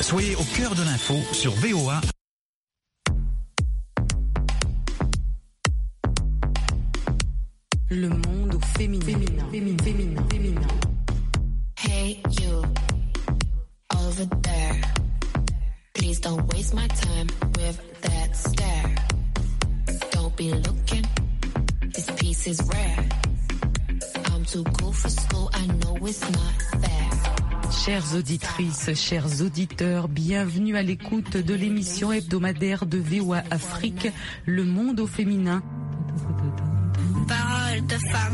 Soyez au cœur de l'info sur VOA. Le monde au féminin. Hey you, over there. Please don't waste my time with that stare. Don't be looking, this piece is rare. I'm too cool for school, I know it's not fair. Chères auditrices, chers auditeurs, bienvenue à l'écoute de l'émission hebdomadaire de VOA Afrique, Le monde au féminin. Parole de femme.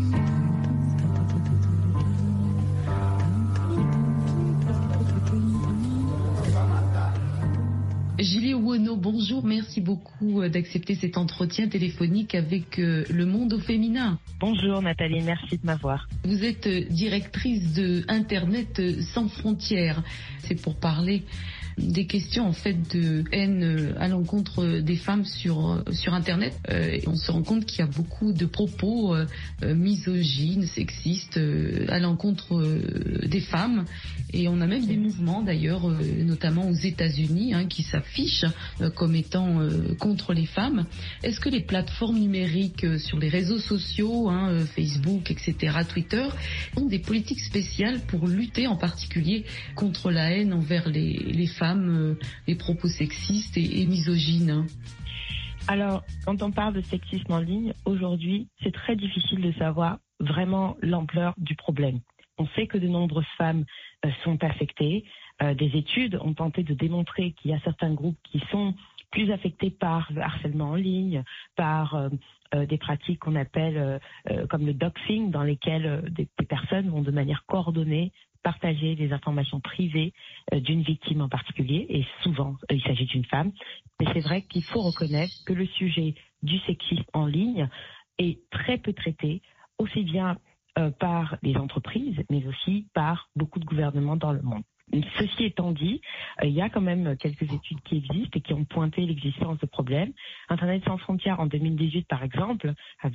Julie Ouono, bonjour, merci beaucoup d'accepter cet entretien téléphonique avec Le monde au féminin. Bonjour Nathalie, merci de m'avoir. Vous êtes directrice de Internet sans frontières. C'est pour parler des questions en fait de haine à l'encontre des femmes sur Internet. On se rend compte qu'il y a beaucoup de propos misogynes, sexistes à l'encontre des femmes. Et on a même des mouvements d'ailleurs, notamment aux États-Unis, qui s'affichent comme étant contre les femmes. Est-ce que les plateformes numériques sur les réseaux sociaux, Facebook, etc., Twitter, ont des politiques spéciales pour lutter en particulier contre la haine envers les femmes, les propos sexistes et misogynes? Alors, quand on parle de sexisme en ligne, aujourd'hui, c'est très difficile de savoir vraiment l'ampleur du problème. On sait que de nombreuses femmes sont affectées. Des études ont tenté de démontrer qu'il y a certains groupes qui sont plus affectés par le harcèlement en ligne, par des pratiques qu'on appelle comme le doxing, dans lesquelles des personnes vont de manière coordonnée partager des informations privées d'une victime en particulier, et souvent il s'agit d'une femme. Mais c'est vrai qu'il faut reconnaître que le sujet du sexisme en ligne est très peu traité, aussi bien par les entreprises, mais aussi par beaucoup de gouvernements dans le monde. Ceci étant dit, il y a quand même quelques études qui existent et qui ont pointé l'existence de problèmes. Internet sans frontières, en 2018 par exemple,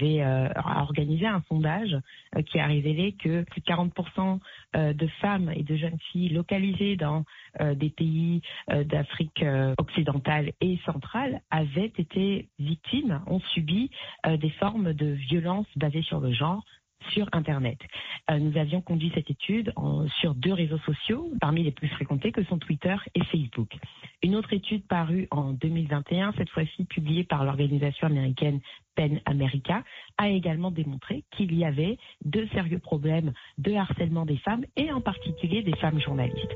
a organisé un sondage qui a révélé que plus de 40% de femmes et de jeunes filles localisées dans des pays d'Afrique occidentale et centrale avaient été victimes, ont subi des formes de violences basées sur le genre sur Internet. Nous avions conduit cette étude sur 2 réseaux sociaux, parmi les plus fréquentés, que sont Twitter et Facebook. Une autre étude parue en 2021, cette fois-ci publiée par l'organisation américaine PEN America, a également démontré qu'il y avait de sérieux problèmes de harcèlement des femmes, et en particulier des femmes journalistes.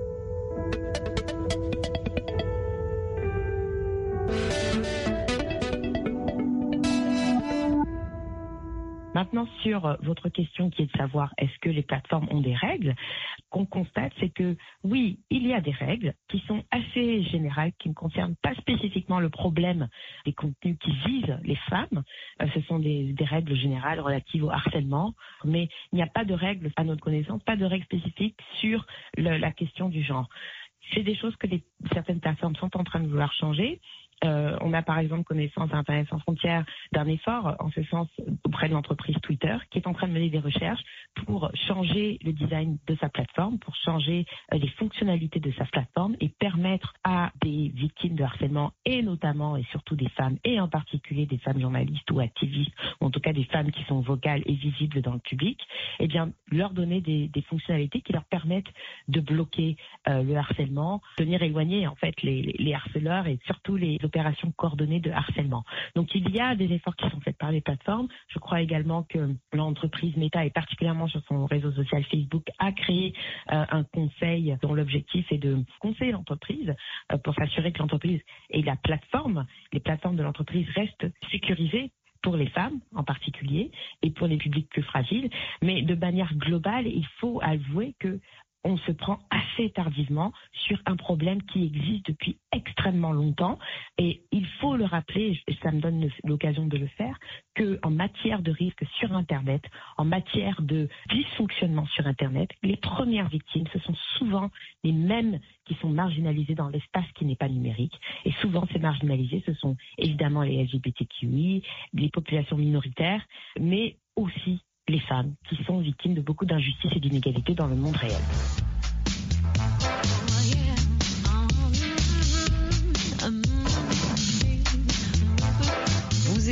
Maintenant, sur votre question qui est de savoir est-ce que les plateformes ont des règles, qu'on constate, c'est que oui, il y a des règles qui sont assez générales, qui ne concernent pas spécifiquement le problème des contenus qui visent les femmes. Ce sont des règles générales relatives au harcèlement, mais il n'y a pas de règles, à notre connaissance, pas de règles spécifiques sur la question du genre. C'est des choses que certaines plateformes sont en train de vouloir changer. On a par exemple connaissance d'Internet sans frontières d'un effort en ce sens auprès de l'entreprise Twitter, qui est en train de mener des recherches pour changer le design de sa plateforme, pour changer les fonctionnalités de sa plateforme et permettre à des victimes de harcèlement, et notamment et surtout des femmes, et en particulier des femmes journalistes ou activistes, ou en tout cas des femmes qui sont vocales et visibles dans le public, eh bien leur donner des fonctionnalités qui leur permettent de bloquer le harcèlement, tenir éloigner en fait les harceleurs et surtout les opérations coordonnées de harcèlement. Donc il y a des efforts qui sont faits par les plateformes. Je crois également que l'entreprise Meta, et particulièrement sur son réseau social Facebook, a créé un conseil dont l'objectif est de conseiller l'entreprise pour s'assurer que l'entreprise et les plateformes de l'entreprise restent sécurisées pour les femmes en particulier et pour les publics plus fragiles. Mais de manière globale, il faut avouer que on se prend assez tardivement sur un problème qui existe depuis extrêmement longtemps. Et il faut le rappeler, et ça me donne l'occasion de le faire, qu'en matière de risque sur Internet, en matière de dysfonctionnement sur Internet, les premières victimes, ce sont souvent les mêmes qui sont marginalisées dans l'espace qui n'est pas numérique. Et souvent, ces marginalisés, ce sont évidemment les LGBTQI, les populations minoritaires, mais aussi les femmes qui sont victimes de beaucoup d'injustices et d'inégalités dans le monde réel.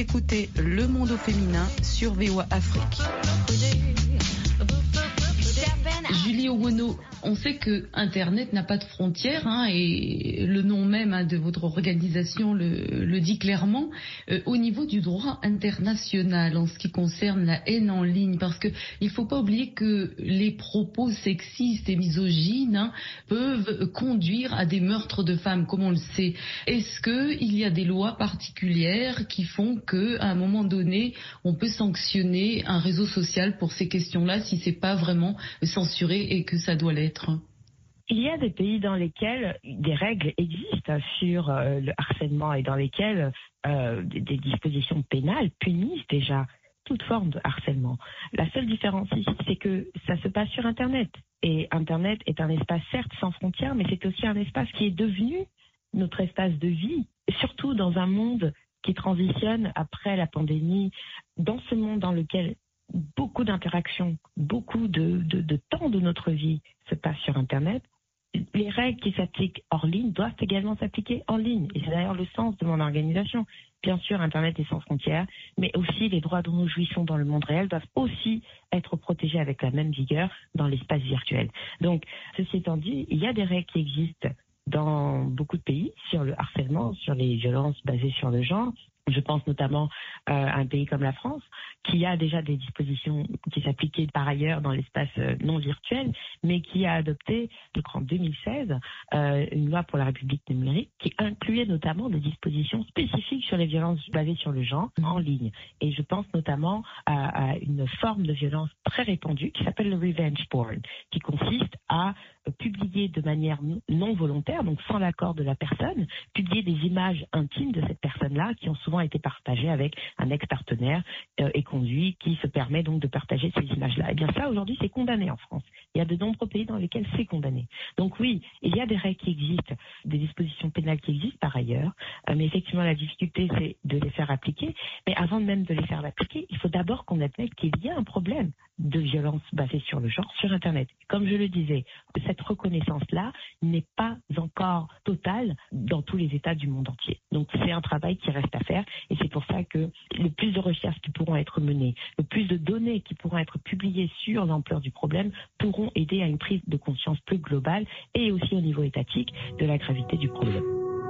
écoutez Le Monde au féminin sur VOA Afrique. Julie Owono, on sait que Internet n'a pas de frontières, et le nom même de votre organisation le dit clairement, au niveau du droit international en ce qui concerne la haine en ligne, parce que il faut pas oublier que les propos sexistes et misogynes peuvent conduire à des meurtres de femmes, comme on le sait. Est-ce que il y a des lois particulières qui font que, à un moment donné, on peut sanctionner un réseau social pour ces questions-là si c'est pas vraiment censuré et que ça doit l'être? Il y a des pays dans lesquels des règles existent sur le harcèlement et dans lesquels des dispositions pénales punissent déjà toute forme de harcèlement. La seule différence ici, c'est que ça se passe sur Internet. Et Internet est un espace certes sans frontières, mais c'est aussi un espace qui est devenu notre espace de vie, surtout dans un monde qui transitionne après la pandémie, dans ce monde dans lequel beaucoup d'interactions, beaucoup de temps de notre vie se passe sur Internet. Les règles qui s'appliquent hors ligne doivent également s'appliquer en ligne. Et c'est d'ailleurs le sens de mon organisation. Bien sûr, Internet est sans frontières, mais aussi les droits dont nous jouissons dans le monde réel doivent aussi être protégés avec la même vigueur dans l'espace virtuel. Donc, ceci étant dit, il y a des règles qui existent dans beaucoup de pays sur le harcèlement, sur les violences basées sur le genre. Je pense notamment à un pays comme la France, qui a déjà des dispositions qui s'appliquaient par ailleurs dans l'espace non virtuel, mais qui a adopté, je crois en 2016, une loi pour la République numérique qui incluait notamment des dispositions spécifiques sur les violences basées sur le genre en ligne. Et je pense notamment à une forme de violence très répandue qui s'appelle le revenge porn, qui consiste à publier de manière non volontaire, donc sans l'accord de la personne, publier des images intimes de cette personne-là qui ont souvent été partagées avec un ex-partenaire et conduit, qui se permet donc de partager ces images-là. Et bien ça, aujourd'hui, c'est condamné en France. Il y a de nombreux pays dans lesquels c'est condamné. Donc oui, il y a des règles qui existent, des dispositions pénales qui existent par ailleurs, mais effectivement, la difficulté, c'est de les faire appliquer. Mais avant même de les faire appliquer, il faut d'abord qu'on admette qu'il y a un problème de violence basée sur le genre sur Internet. Comme je le disais, cette reconnaissance-là n'est pas encore totale dans tous les États du monde entier. Donc c'est un travail qui reste à faire et c'est pour ça que le plus de recherches qui pourront être menées, le plus de données qui pourront être publiées sur l'ampleur du problème pourront aider à une prise de conscience plus globale et aussi au niveau étatique de la gravité du problème.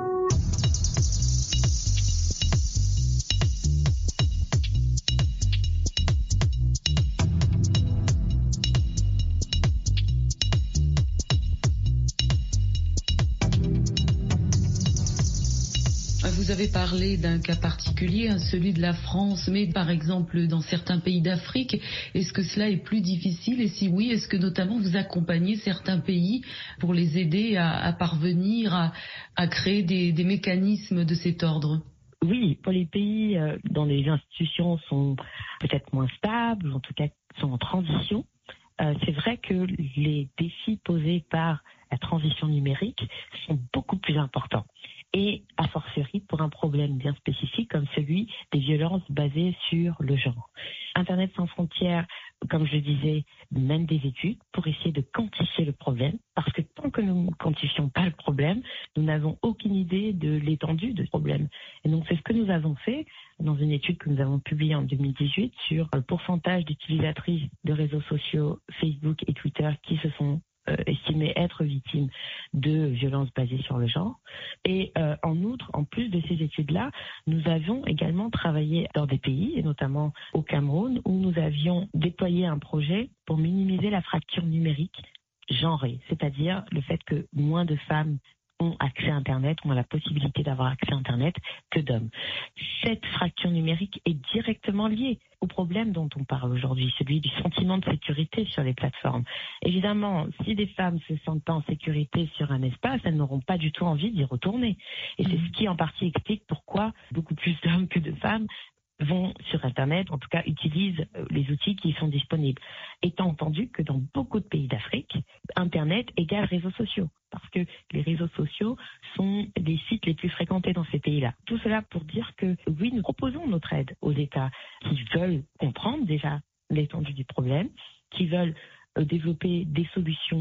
Vous avez parlé d'un cas particulier, celui de la France, mais par exemple dans certains pays d'Afrique, est-ce que cela est plus difficile? Et si oui, est-ce que notamment vous accompagnez certains pays pour les aider à parvenir à créer des mécanismes de cet ordre? Oui, pour les pays dont les institutions sont peut-être moins stables, ou en tout cas sont en transition, c'est vrai que les défis posés par la transition numérique sont beaucoup plus importants. Et a fortiori pour un problème bien spécifique comme celui des violences basées sur le genre. Internet sans frontières, comme je le disais, mène des études pour essayer de quantifier le problème, parce que tant que nous ne quantifions pas le problème, nous n'avons aucune idée de l'étendue de ce problème. Et donc c'est ce que nous avons fait dans une étude que nous avons publiée en 2018 sur le pourcentage d'utilisatrices de réseaux sociaux Facebook et Twitter qui se sont estimées être victimes de violences basées sur le genre. Et en outre, en plus de ces études-là, nous avions également travaillé dans des pays, et notamment au Cameroun, où nous avions déployé un projet pour minimiser la fracture numérique genrée, c'est-à-dire le fait que moins de femmes ont accès à Internet, ont la possibilité d'avoir accès à Internet que d'hommes. Cette fracture numérique est directement liée au problème dont on parle aujourd'hui, celui du sentiment de sécurité sur les plateformes. Évidemment, si des femmes se sentent pas en sécurité sur un espace, elles n'auront pas du tout envie d'y retourner. Et c'est ce qui en partie explique pourquoi beaucoup plus d'hommes que de femmes vont sur Internet, en tout cas utilisent les outils qui y sont disponibles. Étant entendu que dans beaucoup de pays d'Afrique, Internet égale réseaux sociaux, parce que les réseaux sociaux sont les sites les plus fréquentés dans ces pays-là. Tout cela pour dire que oui, nous proposons notre aide aux États qui veulent comprendre déjà l'étendue du problème, qui veulent développer des solutions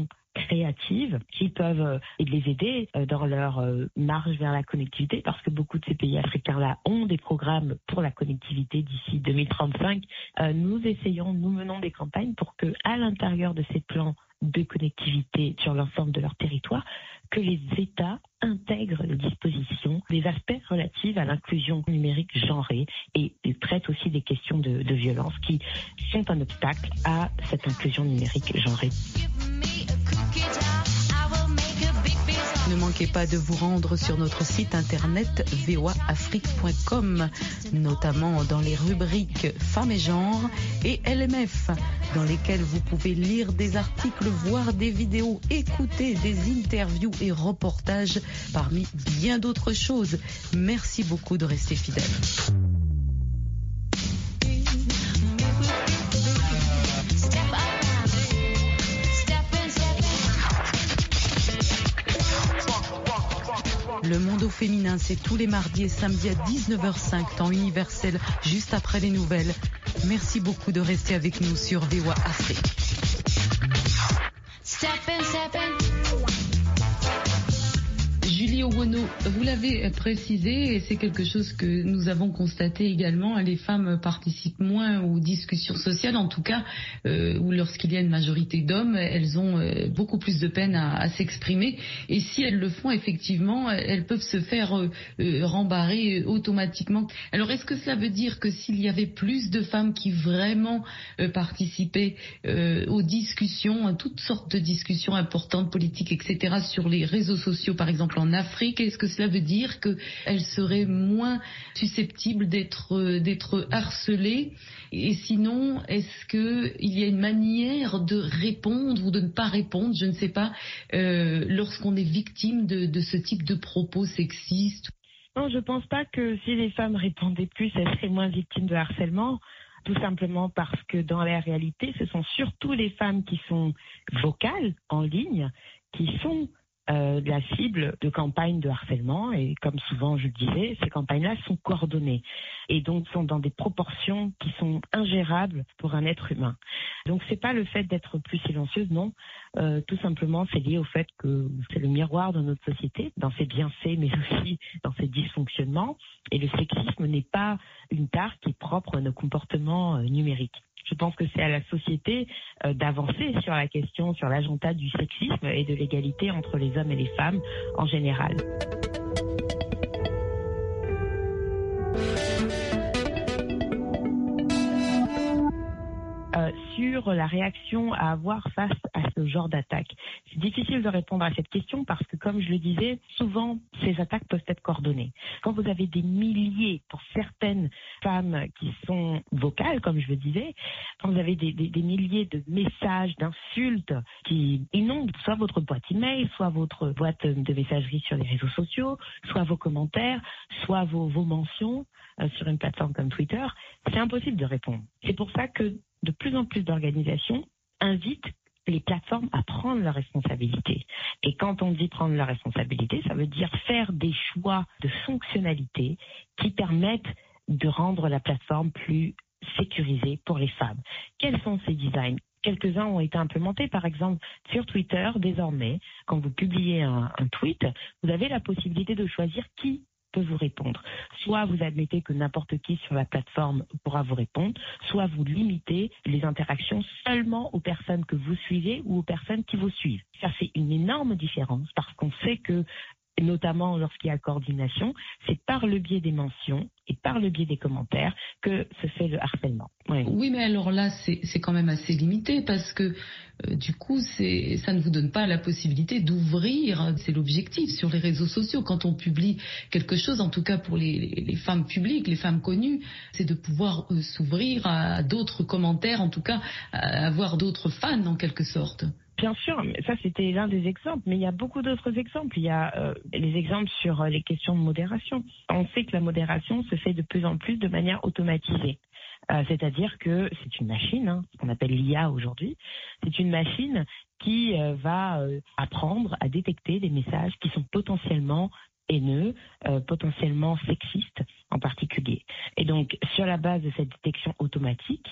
créatives qui peuvent les aider dans leur marche vers la connectivité, parce que beaucoup de ces pays africains-là ont des programmes pour la connectivité d'ici 2035. Nous menons des campagnes pour que, à l'intérieur de ces plans de connectivité sur l'ensemble de leur territoire, que les États intègrent les dispositions, les aspects relatifs à l'inclusion numérique genrée et traitent aussi des questions de violence qui sont un obstacle à cette inclusion numérique genrée. Ne manquez pas de vous rendre sur notre site internet voaafrique.com, notamment dans les rubriques Femmes et Genre et LMF, dans lesquelles vous pouvez lire des articles, voir des vidéos, écouter des interviews et reportages, parmi bien d'autres choses. Merci beaucoup de rester fidèles. Le monde au féminin, c'est tous les mardis et samedis à 19h05, temps universel, juste après les nouvelles. Merci beaucoup de rester avec nous sur VOA Afrique. Julie Owono, vous l'avez précisé, et c'est quelque chose que nous avons constaté également, les femmes participent moins aux discussions sociales, en tout cas, où lorsqu'il y a une majorité d'hommes, elles ont beaucoup plus de peine à s'exprimer, et si elles le font, effectivement, elles peuvent se faire rembarrer automatiquement. Alors, est-ce que cela veut dire que s'il y avait plus de femmes qui vraiment participaient aux discussions, à toutes sortes de discussions importantes, politiques, etc., sur les réseaux sociaux, par exemple, en Afrique, est-ce que cela veut dire qu'elles seraient moins susceptibles d'être harcelées? Et sinon, est-ce qu'il y a une manière de répondre ou de ne pas répondre, je ne sais pas, lorsqu'on est victime de ce type de propos sexistes? Non, je ne pense pas que si les femmes répondaient plus, elles seraient moins victimes de harcèlement. Tout simplement parce que dans la réalité, ce sont surtout les femmes qui sont vocales en ligne qui sont la cible de campagnes de harcèlement, et comme souvent je le disais, ces campagnes-là sont coordonnées et donc sont dans des proportions qui sont ingérables pour un être humain. Donc c'est pas le fait d'être plus silencieuse, non, tout simplement c'est lié au fait que c'est le miroir de notre société, dans ses bienfaits mais aussi dans ses dysfonctionnements, et le sexisme n'est pas une tare qui est propre à nos comportements numériques. Je pense que c'est à la société d'avancer sur la question, sur l'agenda du sexisme et de l'égalité entre les hommes et les femmes en général. Sur la réaction à avoir face à ce genre d'attaque. C'est difficile de répondre à cette question parce que, comme je le disais, souvent ces attaques peuvent être coordonnées. Quand vous avez des milliers, pour certaines femmes qui sont vocales, comme je le disais, quand vous avez des milliers de messages, d'insultes qui inondent soit votre boîte email, soit votre boîte de messagerie sur les réseaux sociaux, soit vos commentaires, soit vos mentions sur une plateforme comme Twitter, c'est impossible de répondre. C'est pour ça que de plus en plus d'organisations invitent les plateformes à prendre leurs responsabilités. Et quand on dit prendre leurs responsabilités, ça veut dire faire des choix de fonctionnalités qui permettent de rendre la plateforme plus sécurisée pour les femmes. Quels sont ces designs ? Quelques-uns ont été implémentés, par exemple sur Twitter. Désormais, quand vous publiez un tweet, vous avez la possibilité de choisir qui peut vous répondre. Soit vous admettez que n'importe qui sur la plateforme pourra vous répondre, soit vous limitez les interactions seulement aux personnes que vous suivez ou aux personnes qui vous suivent. Ça fait une énorme différence parce qu'on sait que, notamment lorsqu'il y a coordination, c'est par le biais des mentions et par le biais des commentaires que se fait le harcèlement. Oui, mais alors là, c'est quand même assez limité parce que du coup, ça ne vous donne pas la possibilité d'ouvrir, c'est l'objectif sur les réseaux sociaux. Quand on publie quelque chose, en tout cas pour les femmes publiques, les femmes connues, c'est de pouvoir s'ouvrir à d'autres commentaires, en tout cas à avoir d'autres fans en quelque sorte. Bien sûr, ça c'était l'un des exemples, mais il y a beaucoup d'autres exemples. Il y a les exemples sur les questions de modération. On sait que la modération se fait de plus en plus de manière automatisée. C'est-à-dire que c'est une machine, ce qu'on appelle l'IA aujourd'hui, c'est une machine qui va apprendre à détecter des messages qui sont potentiellement haineux, potentiellement sexistes en particulier. Et donc, sur la base de cette détection automatique,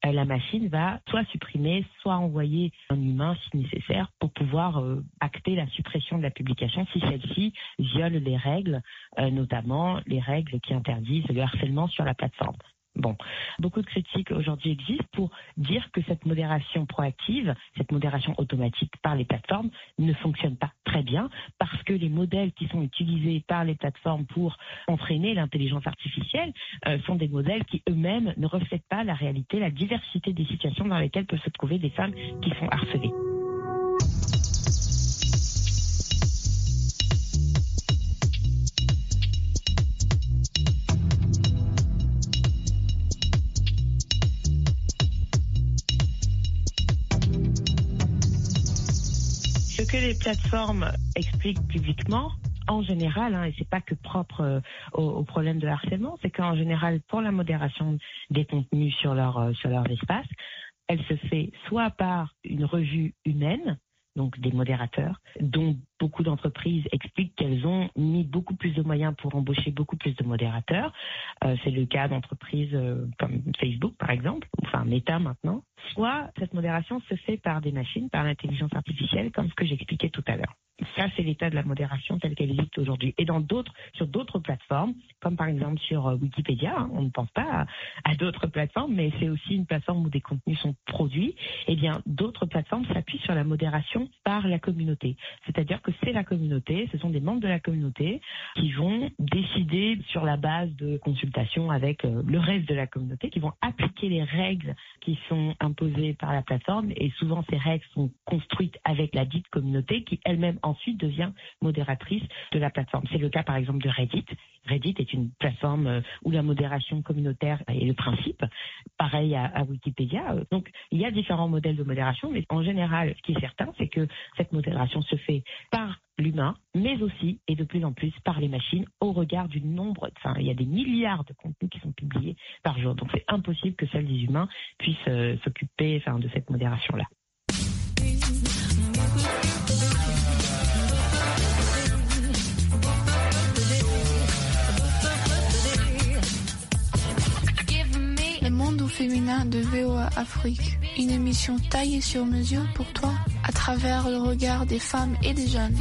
la machine va soit supprimer, soit envoyer un humain si nécessaire pour pouvoir acter la suppression de la publication si celle-ci viole les règles, notamment les règles qui interdisent le harcèlement sur la plateforme. Bon, beaucoup de critiques aujourd'hui existent pour dire que cette modération proactive, cette modération automatique par les plateformes ne fonctionne pas très bien parce que les modèles qui sont utilisés par les plateformes pour entraîner l'intelligence artificielle sont des modèles qui eux-mêmes ne reflètent pas la réalité, la diversité des situations dans lesquelles peuvent se trouver des femmes qui sont harcelées. Ce que les plateformes expliquent publiquement, en général, et c'est pas que propre au problème de harcèlement, c'est qu'en général, pour la modération des contenus sur leurs espaces, elle se fait soit par une revue humaine, donc des modérateurs, dont beaucoup d'entreprises expliquent qu'elles ont mis beaucoup plus de moyens pour embaucher beaucoup plus de modérateurs. C'est le cas d'entreprises comme Facebook, par exemple, enfin Meta maintenant. Soit cette modération se fait par des machines, par l'intelligence artificielle, comme ce que j'expliquais tout à l'heure. Ça, c'est l'état de la modération telle qu'elle existe aujourd'hui. Et sur d'autres plateformes, comme par exemple sur Wikipédia, on ne pense pas à d'autres plateformes, mais c'est aussi une plateforme où des contenus sont produits. Eh bien, d'autres plateformes s'appuient sur la modération par la communauté. C'est-à-dire que c'est la communauté, ce sont des membres de la communauté qui vont décider sur la base de consultation avec le reste de la communauté, qui vont appliquer les règles qui sont imposées par la plateforme. Et souvent, ces règles sont construites avec la dite communauté qui elle-même ensuite devient modératrice de la plateforme. C'est le cas par exemple de Reddit. Reddit est une plateforme où la modération communautaire est le principe, pareil à Wikipédia. Donc il y a différents modèles de modération, mais en général, ce qui est certain, c'est que cette modération se fait par l'humain, mais aussi et de plus en plus par les machines au regard du nombre, il y a des milliards de contenus qui sont publiés par jour. Donc c'est impossible que seuls des humains puissent s'occuper de cette modération-là. Féminin de VOA Afrique, une émission taillée sur mesure pour toi à travers le regard des femmes et des jeunes.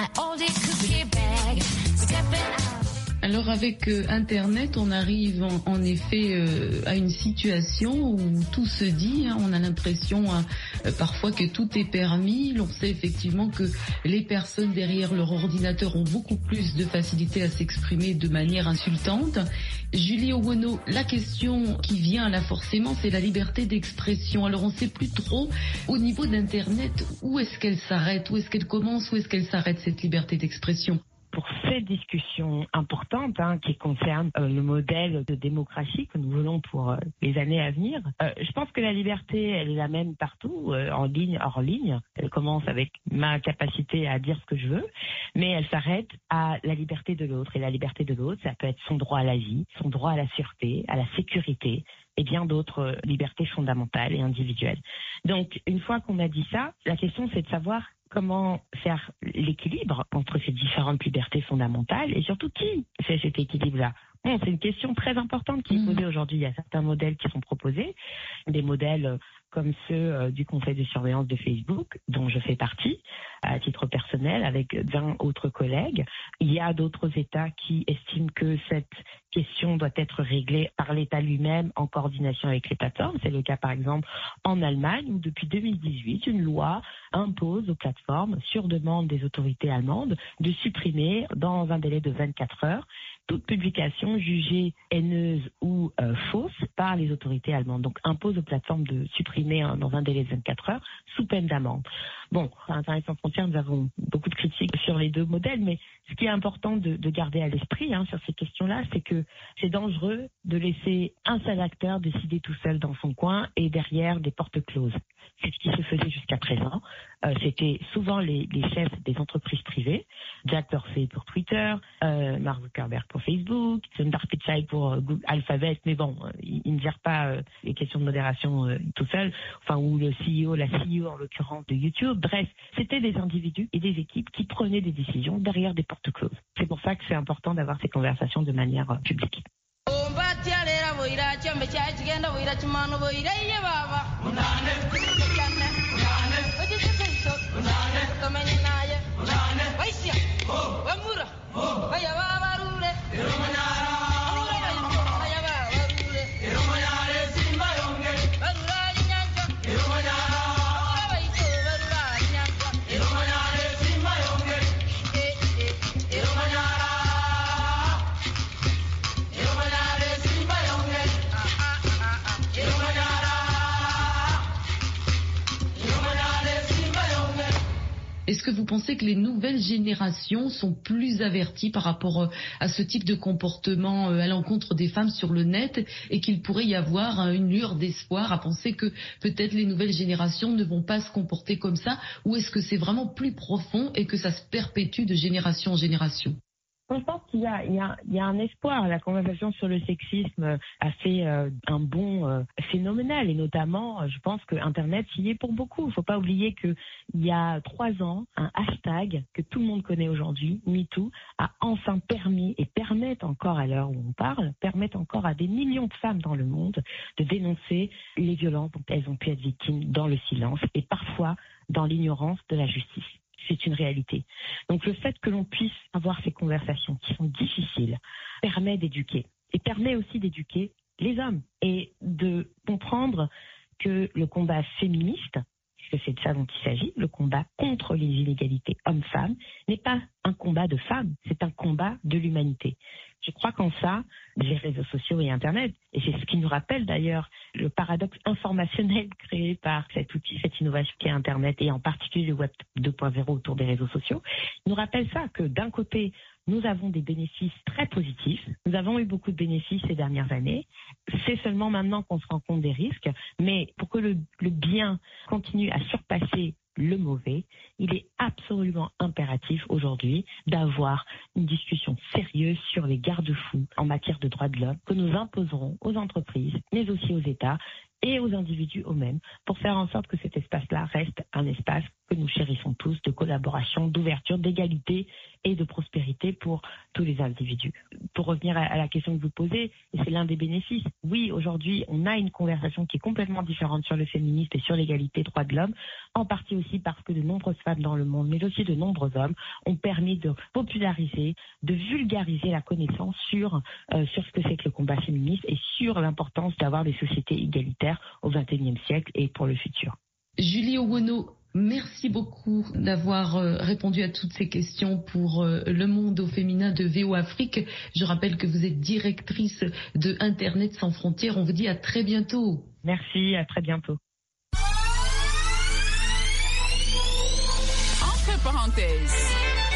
Alors avec Internet, on arrive en effet à une situation où tout se dit. On a l'impression parfois que tout est permis. L'on sait effectivement que les personnes derrière leur ordinateur ont beaucoup plus de facilité à s'exprimer de manière insultante. Julie Owono, la question qui vient là forcément, c'est la liberté d'expression. Alors on ne sait plus trop au niveau d'Internet où est-ce qu'elle s'arrête, où est-ce qu'elle commence, où est-ce qu'elle s'arrête cette liberté d'expression. Pour cette discussion importante qui concerne le modèle de démocratie que nous voulons pour les années à venir, je pense que la liberté, elle est la même partout, en ligne, hors ligne. Elle commence avec ma capacité à dire ce que je veux, mais elle s'arrête à la liberté de l'autre. Et la liberté de l'autre, ça peut être son droit à la vie, son droit à la sûreté, à la sécurité, et bien d'autres libertés fondamentales et individuelles. Donc, une fois qu'on a dit ça, la question c'est de savoir comment faire l'équilibre entre ces différentes libertés fondamentales et surtout qui fait cet équilibre-là. Bon, c'est une question très importante qui est posée aujourd'hui. Il y a certains modèles qui sont proposés, des modèles comme ceux du conseil de surveillance de Facebook, dont je fais partie à titre personnel avec 20 autres collègues. Il y a d'autres États qui estiment que cette question doit être réglée par l'État lui-même en coordination avec les plateformes. C'est le cas par exemple en Allemagne où depuis 2018, une loi impose aux plateformes, sur demande des autorités allemandes, de supprimer dans un délai de 24 heures toute publication jugée haineuse ou fausse par les autorités allemandes. Donc impose aux plateformes de supprimer dans un délai de 24 heures sous peine d'amende. Bon, à Internet sans frontières, nous avons beaucoup de critiques sur les deux modèles, mais ce qui est important de garder à l'esprit sur ces questions-là, c'est que c'est dangereux de laisser un seul acteur décider tout seul dans son coin et derrière des portes closes. C'est ce qui se faisait jusqu'à présent. C'était souvent les chefs des entreprises privées, Jack Dorsey pour Twitter, Mark Zuckerberg pour Facebook, Sundar Pichai pour Alphabet, mais bon, il ne gère pas les questions de modération tout seul, ou le CEO, la CEO en l'occurrence de YouTube. Bref, c'était des individus et des équipes qui prenaient des décisions derrière des portes closes. C'est pour ça que c'est important d'avoir ces conversations de manière publique. Est-ce que vous pensez que les nouvelles générations sont plus averties par rapport à ce type de comportement à l'encontre des femmes sur le net et qu'il pourrait y avoir une lueur d'espoir à penser que peut-être les nouvelles générations ne vont pas se comporter comme ça, ou est-ce que c'est vraiment plus profond et que ça se perpétue de génération en génération? Je pense qu'il y a un espoir. La conversation sur le sexisme a fait un bond phénoménal, et notamment, je pense que Internet y est pour beaucoup. Il ne faut pas oublier qu'il y a 3 ans, un hashtag que tout le monde connaît aujourd'hui, MeToo, a enfin permis, et permet encore à l'heure où on parle, permet encore à des millions de femmes dans le monde de dénoncer les violences dont elles ont pu être victimes dans le silence et parfois dans l'ignorance de la justice. C'est une réalité. Donc le fait que l'on puisse avoir ces conversations qui sont difficiles permet d'éduquer, et permet aussi d'éduquer les hommes et de comprendre que le combat féministe, puisque c'est de ça dont il s'agit, le combat contre les inégalités hommes-femmes, n'est pas un combat de femmes, c'est un combat de l'humanité. Je crois qu'en ça, les réseaux sociaux et Internet, et c'est ce qui nous rappelle d'ailleurs le paradoxe informationnel créé par cet outil, cette innovation qui est Internet, et en particulier le Web 2.0 autour des réseaux sociaux, nous rappelle ça, que d'un côté, nous avons des bénéfices très positifs, nous avons eu beaucoup de bénéfices ces dernières années, c'est seulement maintenant qu'on se rend compte des risques, mais pour que le bien continue à surpasser le mauvais, il est absolument impératif aujourd'hui d'avoir une discussion sérieuse sur les garde-fous en matière de droits de l'homme que nous imposerons aux entreprises, mais aussi aux États et aux individus eux-mêmes, pour faire en sorte que cet espace-là reste un espace que nous chérissons tous, de collaboration, d'ouverture, d'égalité et de prospérité pour tous les individus. Pour revenir à la question que vous posez, et c'est l'un des bénéfices, oui, aujourd'hui, on a une conversation qui est complètement différente sur le féminisme et sur l'égalité droits de l'homme, en partie aussi parce que de nombreuses femmes dans le monde, mais aussi de nombreux hommes, ont permis de populariser, de vulgariser la connaissance sur ce que c'est que le combat féministe et sur l'importance d'avoir des sociétés égalitaires au XXIe siècle et pour le futur. Julie Owono, merci beaucoup d'avoir répondu à toutes ces questions pour le monde au féminin de VOA Afrique. Je rappelle que vous êtes directrice de Internet sans frontières. On vous dit à très bientôt. Merci, à très bientôt. Entre parenthèses.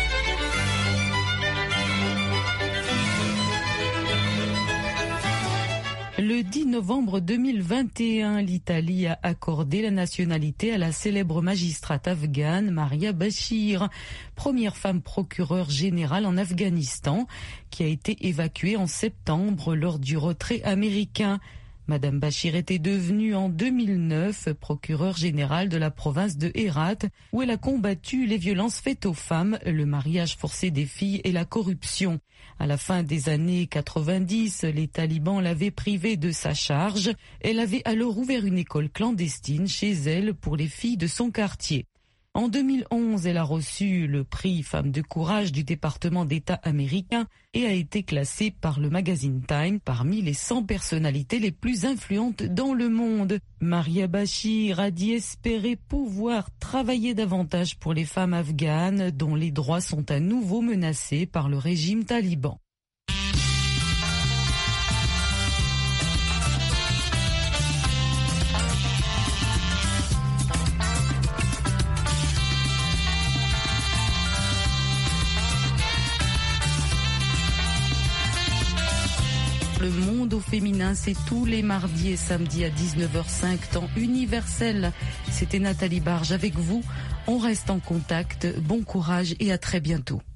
Le 10 novembre 2021, l'Italie a accordé la nationalité à la célèbre magistrate afghane Maria Bashir, première femme procureure générale en Afghanistan, qui a été évacuée en septembre lors du retrait américain. Madame Bashir était devenue en 2009 procureure générale de la province de Herat, où elle a combattu les violences faites aux femmes, le mariage forcé des filles et la corruption. À la fin des années 90, les talibans l'avaient privée de sa charge. Elle avait alors ouvert une école clandestine chez elle pour les filles de son quartier. En 2011, elle a reçu le prix Femme de courage du département d'État américain et a été classée par le magazine Time parmi les 100 personnalités les plus influentes dans le monde. Maria Bashir a dit espérer pouvoir travailler davantage pour les femmes afghanes dont les droits sont à nouveau menacés par le régime taliban. Le monde au féminin, c'est tous les mardis et samedis à 19h05, temps universel. C'était Nathalie Barge avec vous. On reste en contact. Bon courage et à très bientôt.